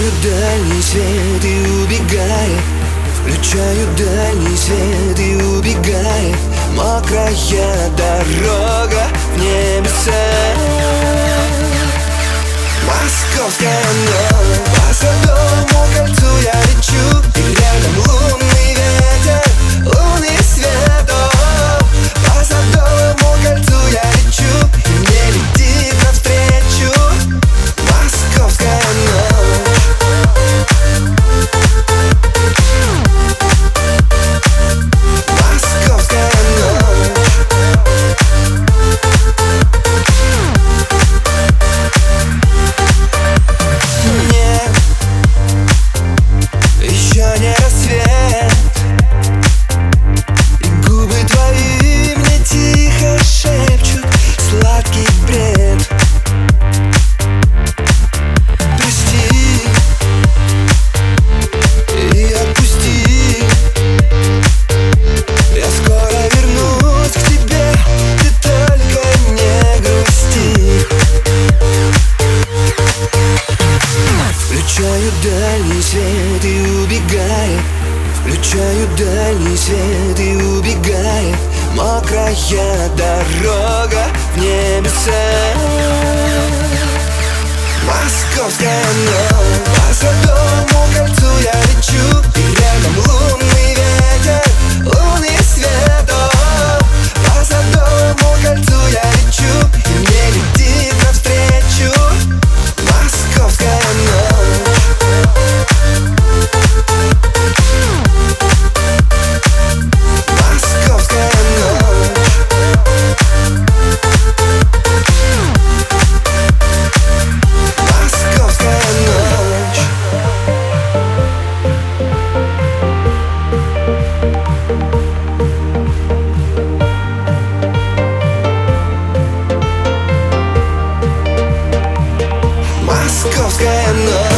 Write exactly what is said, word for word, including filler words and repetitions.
Включаю дальний свет и убегаю. Включаю дальний свет и убегаю. Мокрая дорога в небеса. Московская ночь. По Садовому кольцу я лечу, и рядом лунный ветер, лунный свет. О, по Садовому кольцу я лечу, и мне летит навстречу московская ночь. Московская ночь. Нет, еще не рассвет, и губы твои мне тихо шепчут сладкий бред. Прости и отпусти, я скоро вернусь к тебе, ты только не грусти. Включаю дальний свет и убегаю. Включаю дальний свет и убегаю. Мокрая дорога в небеса. Московская ночь. По Садовому кольцу я лечу, и рядом лунный ветер, лунный свет. О, по Садовому кольцу я лечу, и мне летит навстречу московская ночь. Московская ночь. Московская ночь. Московская ночь.